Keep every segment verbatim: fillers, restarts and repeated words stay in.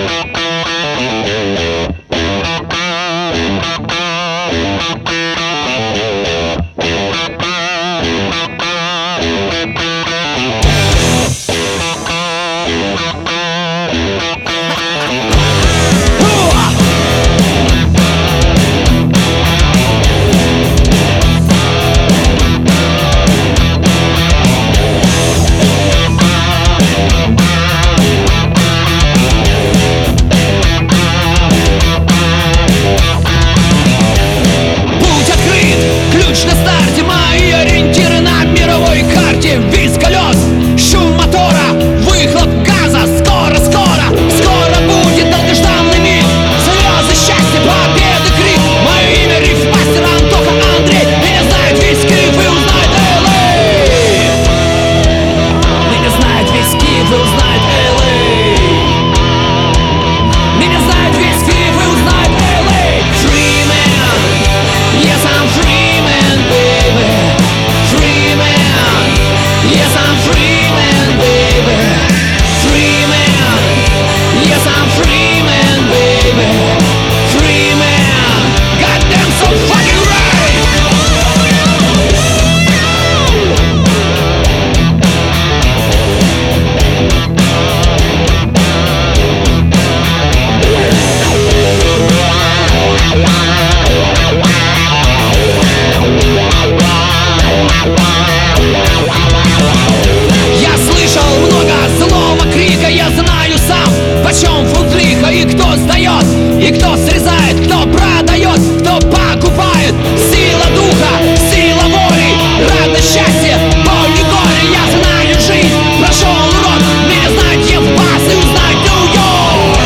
И кто срезает, кто продает, кто покупает. Сила духа, сила воли, радость, счастье, боль и горе. Я знаю жизнь, прошел урок. Меня знает Евбас и узнать Нью-Йорк.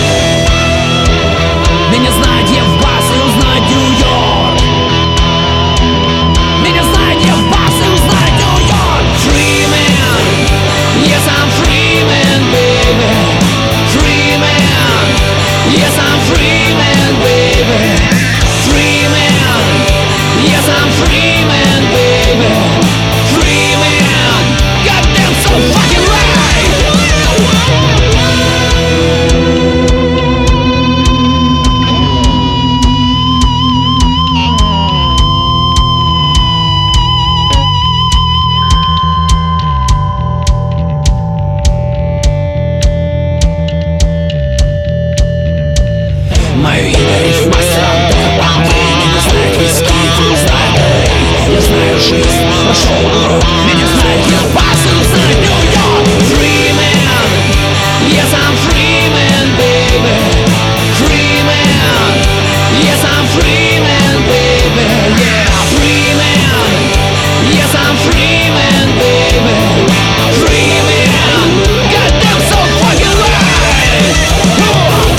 Меня знает Евбас и узнать Нью-Йорк. Меня знает Евбас и узнать Нью-Йорк. Free man, yes I'm free man, baby. Free man, yes I'm free man, baby. Free man, yes I'm free man, baby. Free man, goddamn so fucking right. Мое имя рифмастер Антон Андрей. Меня знает весь Киев, знает Эй. Я знаю жизнь, прошел урок. Меня знает Евбас и узнает Нью-Йорк. Free man, yes I'm free man, baby. Free man, yes I'm free man, baby. Yeah, free man, yes I'm free man, baby. Free man, goddamn so fucking right. Come on.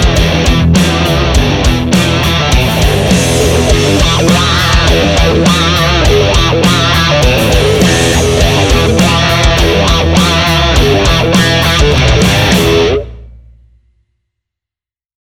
Wow.